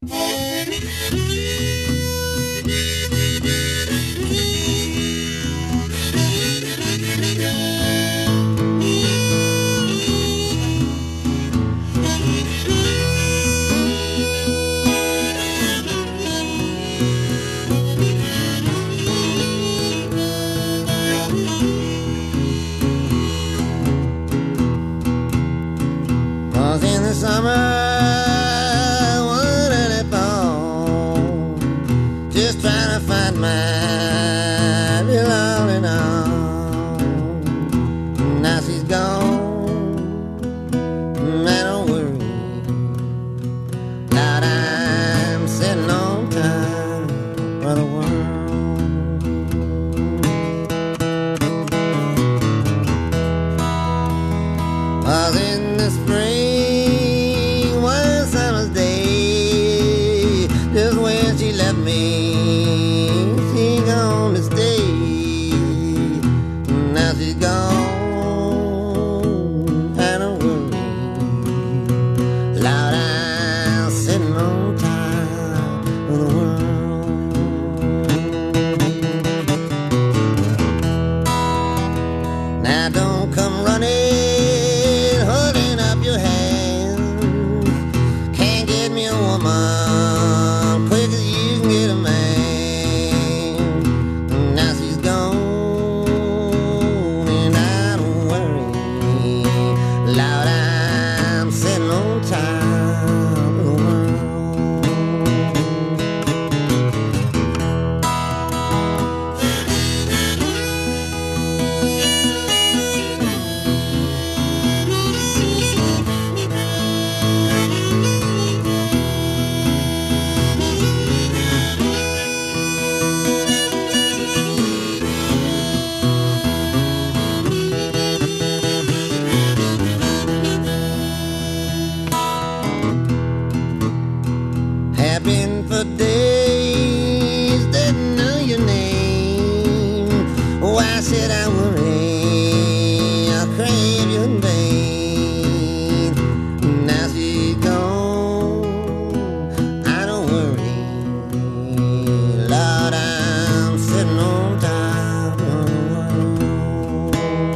Was in the summer, one early fall, just trying to find my little all in all. Now she's gone, I don't worry. Lord, I'm sitting on time for the world. Was in the spring, one summer's day, just when she left me, she gone to stay. Now she's gone, I don't worry. Lord, I'm sitting on time for the world. Now don't come running, holding up your hand. Can't get me a woman quick as you can get a man. Now she's gone and I don't worry. Lord, I'm sitting on time for the world. Have been for days, didn't know your name. Why should I worry? I crave you in vain. Now she's gone, I don't worry. Lord, I'm sitting on top of the world.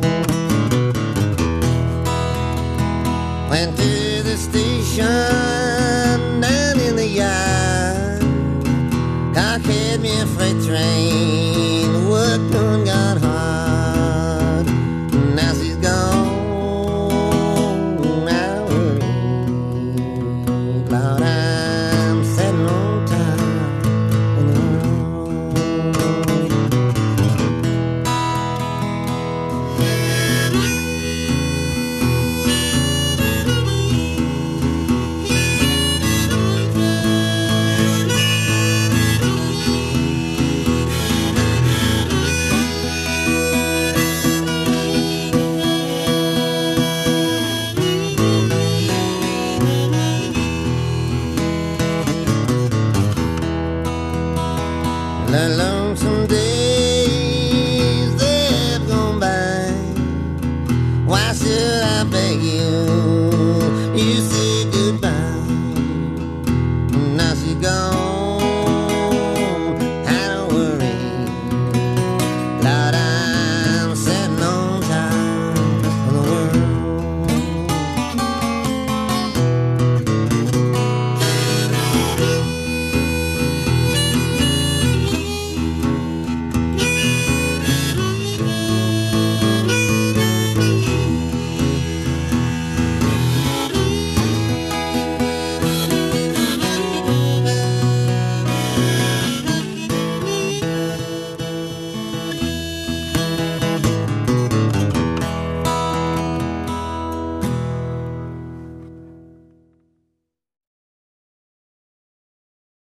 Went to the station down in the yard. Cock had me a freight train, worked on got hard. Now she's gone, I worry. Lord, I'm sitting on time for the The lonesome days they've gone by. Why should I beg you? You say goodbye. Now she's gone.